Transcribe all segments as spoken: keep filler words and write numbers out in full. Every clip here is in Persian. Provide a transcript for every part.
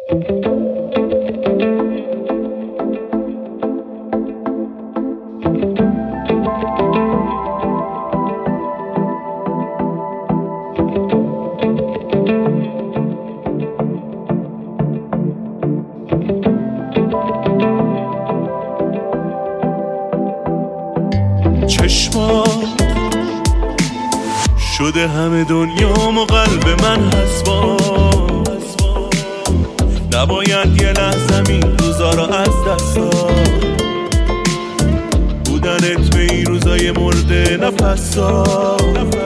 چشمات شده همه دنیام و قلب من حسبان، نباید یه لحظه این روزا رو از دست داد. بودنت به این روزای مرده نفس داد.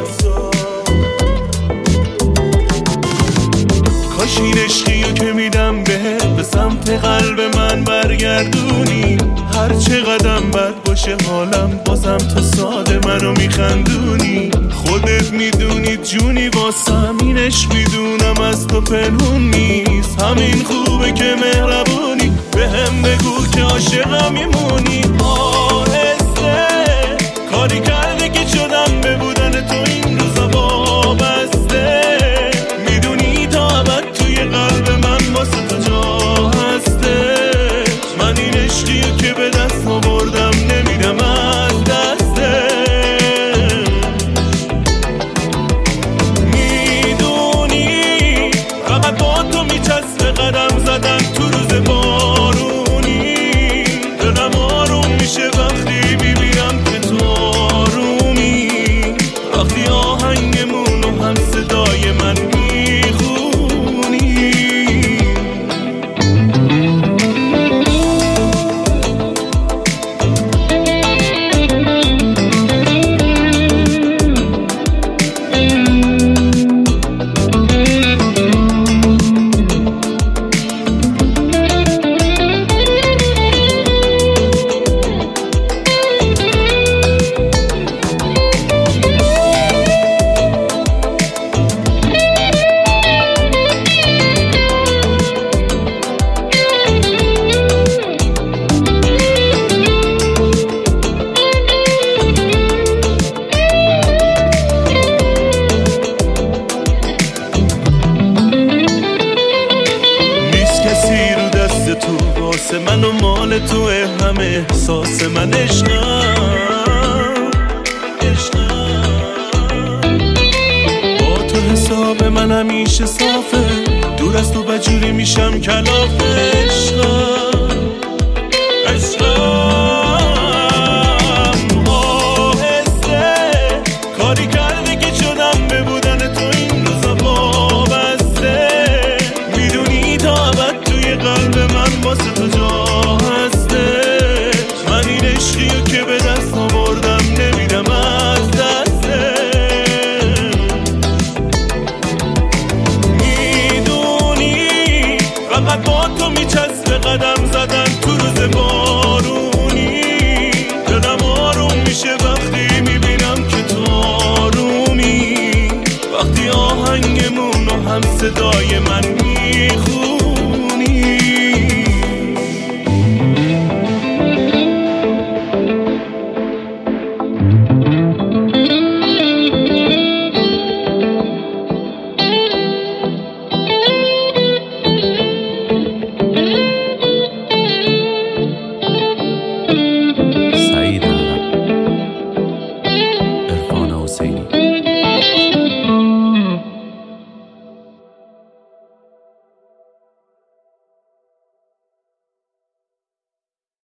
کاش این عشقیو که میدم بهت به سمت قلب من برگردونی. هر چه قدم بد باشه حالم بازم تو ساده منو میخندونی. خودت میدونی جونی واسم این عشق میدونم از تو پنهون نیست. همین خوبه که مهربونی به هم بگو که عاشقم میمونی. آهسته کاری کرده که شدم به بودن تو این روزا وابسته. میدونی تا ابد توی قلب من واسه تو جا هسته. من این عشقیو که به دست آوردم نمیدم از دسته. میدونی فقط با تو میچسبه قدم زدن تو روز بارونی. دلم آروم میشه وقتی میبینم که تو آرومی. وقتی آهنگمونو هم صدای من میخونی. تو واسه من و مال تو همه احساس من عشقم. با تو حساب من همیشه صافه. دور از تو بجوری میشم کلاف عشقم. عشقم آهسته کاری کرده که شدم به بودن تو این روزا وابسته. میدونی تا ابد توی قلب من واسه تو جا هسته. من این عشقیو که به دست آوردم نمیدم از دسته. میدونی فقط با تو میچسبه قدم زدن تو روز بارونی. دلم آروم میشه وقتی میبینم که تو آرومی. وقتی آهنگمونو هم صدای من